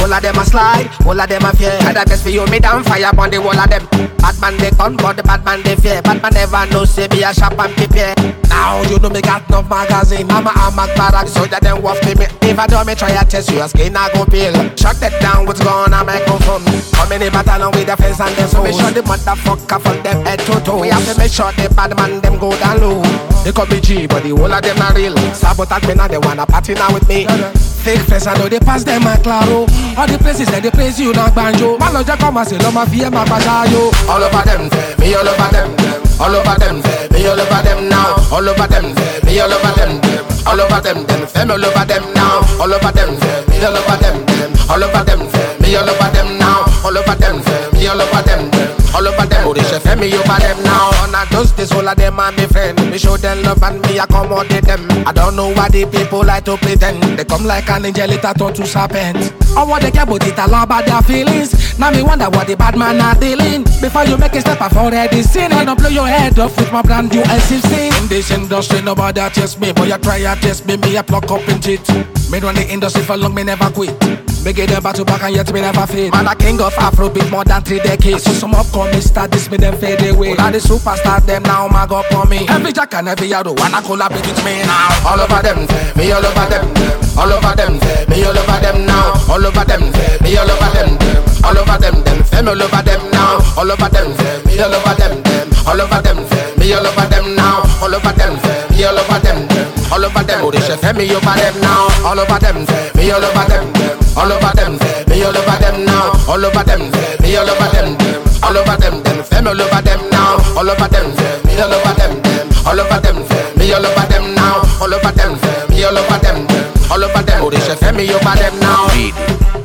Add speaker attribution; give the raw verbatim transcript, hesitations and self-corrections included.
Speaker 1: All of them a slide, all of them a fear. And I best for you, me down fire on the wall of them. Bad man they come, but the bad man they fear. Bad man never know, say be a shop and prepare. Now you know me got no magazine. I'm a amac barrack, so that them waft me. If I do me try to test your skin, I go peel. Shut that down, what's going on, microphone. Come in the battle with the fence and them so make sure the motherfucker for them head to toe. We have to make sure the bad man them go down low. They could be G, but the whole of them are real. Sabotage me now, they wanna party now with me. Fake friends, I know they pass them at claro. All the places that they praise you, not banjo. Man, just come and say, love my fear, my yo. All over them, me all over them. All over them, me all over them now. All over them, me all over them. All over them, them, femme all over them now. All over them, me all over them. All over them, me all over them now. All over them, me all over them. All over them, oh, they chef me over them now. And I just this whole of them and me friend. Me show them love and me accommodate them. I don't know why the people like to pretend. They come like an angel, it a turn to serpent. I want they care about it, I love about their feelings. Now me wonder what the bad man are dealing. Before you make a step, I've already seen. I don't blow your head off with my brand new S sixteen. In this industry, nobody test me. Boy, you try to test me, me I pluck up in it. Me run the industry for long, me never quit. Me get them back to back and yet me never fade. Man, a king of Afrobeat more than three decades. So some upcoming start this, me them fade away. All the superstars, them now mag up on me. Every jack and every yard wanna collaborate with me now. All over them, me all over them. All over them, me all over them now. All over them, me all over them. All over them, them, femme all over them now. All over them, me all over them. All over them, me all over them now. All over them, me all over them. All over them, oh, they chef me over them now. All over them, me all over them. All over them, me all over them now. All over them, me all over them. All over them, them, femme all over them now. All over them, me all over them. All over them, me all over them now. All over them, me all over them. All over them, oh, they chef me over them now.